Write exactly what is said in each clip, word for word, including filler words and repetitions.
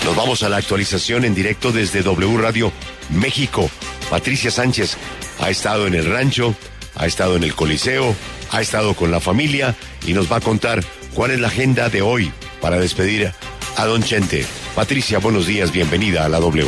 Nos vamos a la actualización en directo desde W Radio México. Patricia Sánchez ha estado en el rancho, ha estado en el Coliseo, ha estado con la familia y nos va a contar cuál es la agenda de hoy para despedir a Don Chente. Patricia, buenos días, bienvenida a la W.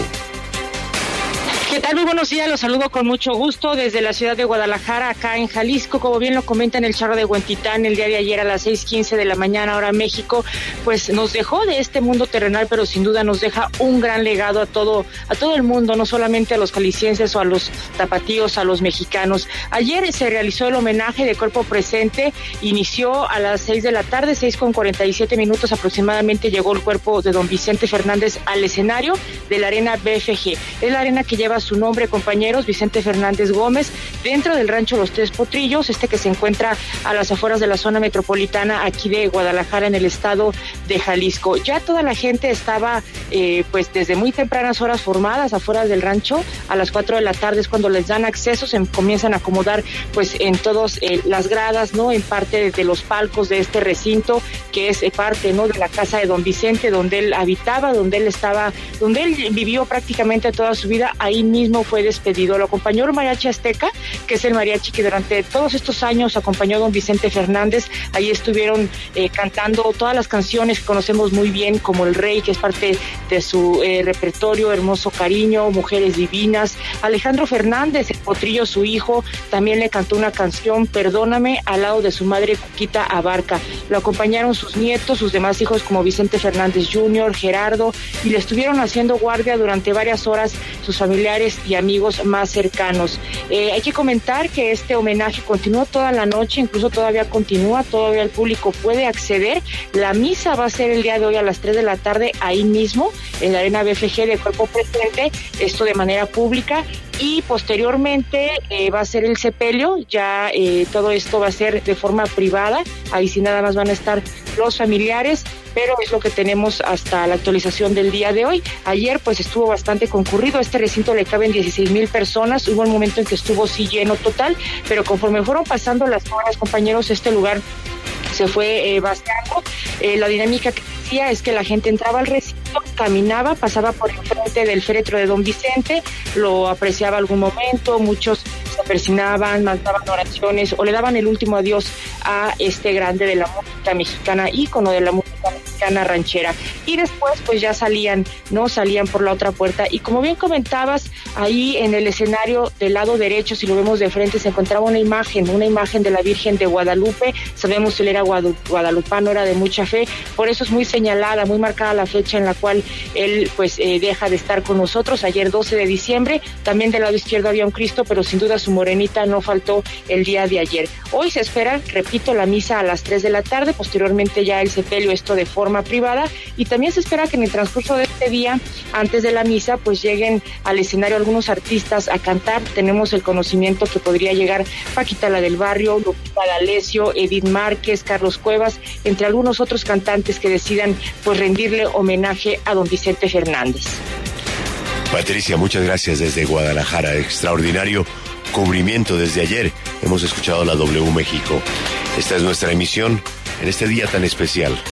¿Qué tal? Muy buenos días, los saludo con mucho gusto desde la ciudad de Guadalajara, acá en Jalisco. Como bien lo comenta en el Charro de Huentitán, el día de ayer a las seis quince de la mañana, hora México, pues nos dejó de este mundo terrenal, pero sin duda nos deja un gran legado a todo, a todo el mundo, no solamente a los jaliscienses o a los tapatíos, a los mexicanos. Ayer se realizó el homenaje de cuerpo presente, inició a las seis de la tarde, seis con cuarenta y siete minutos aproximadamente, llegó el cuerpo de don Vicente Fernández al escenario de la Arena B F G. Es la arena que lleva su nombre, compañeros, Vicente Fernández Gómez, dentro del rancho Los Tres Potrillos, este que se encuentra a las afueras de la zona metropolitana aquí de Guadalajara, en el estado de Jalisco. Ya toda la gente estaba eh, pues desde muy tempranas horas formadas afuera del rancho. A las cuatro de la tarde es cuando les dan acceso, se comienzan a acomodar pues en todas eh, las gradas, ¿no? En parte de, de los palcos de este recinto, que es eh, parte, ¿no? De la casa de don Vicente, donde él habitaba, donde él estaba, donde él vivió prácticamente toda su vida. Ahí mismo fue despedido. Lo acompañó el Mariachi Azteca, que es el mariachi que durante todos estos años acompañó a don Vicente Fernández. Ahí estuvieron eh, cantando todas las canciones que conocemos muy bien, como El Rey, que es parte de su eh, repertorio, Hermoso Cariño, Mujeres Divinas. Alejandro Fernández, el potrillo, su hijo, también le cantó una canción, Perdóname, al lado de su madre Cuquita Abarca. Lo acompañaron sus nietos, sus demás hijos como Vicente Fernández junior, Gerardo, y le estuvieron haciendo guardia durante varias horas sus familiares y amigos más cercanos. Eh, hay que comentar que este homenaje continuó toda la noche, incluso todavía continúa, todavía el público puede acceder. La misa va a ser el día de hoy a las tres de la tarde, ahí mismo, en la Arena B F G de cuerpo presente, esto de manera pública, y posteriormente eh, va a ser el sepelio. Ya eh, todo esto va a ser de forma privada, ahí sí nada más van a estar los familiares, pero es lo que tenemos hasta la actualización del día de hoy. Ayer pues estuvo bastante concurrido, a este recinto le caben dieciséis mil personas, hubo un momento en que estuvo sí lleno total, pero conforme fueron pasando las horas, compañeros, este lugar se fue eh, vaciando. Eh, la dinámica que decía es que la gente entraba al recinto, caminaba, pasaba por enfrente del féretro de don Vicente, lo apreciaba algún momento, muchos se persinaban, mandaban oraciones o le daban el último adiós a este grande de la música mexicana, ícono de la música mexicana ranchera, y después pues ya salían, no salían por la otra puerta. Y como bien comentabas, ahí en el escenario del lado derecho, si lo vemos de frente, se encontraba una imagen, una imagen de la Virgen de Guadalupe. Sabemos que él era guadalupano, era de mucha fe, por eso es muy señalada, muy marcada la fecha en la cual él pues eh, deja de estar con nosotros. Ayer doce de diciembre, también del lado izquierdo había un Cristo, pero sin duda su morenita no faltó el día de ayer. Hoy se espera, repito, la misa a las tres de la tarde, posteriormente ya el sepelio, esto de forma privada, y también se espera que en el transcurso de este día, antes de la misa, pues lleguen al escenario algunos artistas a cantar. Tenemos el conocimiento que podría llegar Paquita la del Barrio, Lupita D'Alessio, Edith Márquez, Carlos Cuevas, entre algunos otros cantantes que decidan pues rendirle homenaje a don Vicente Fernández. Patricia, muchas gracias desde Guadalajara, extraordinario cubrimiento desde ayer. Hemos escuchado la W México. Esta es nuestra emisión en este día tan especial,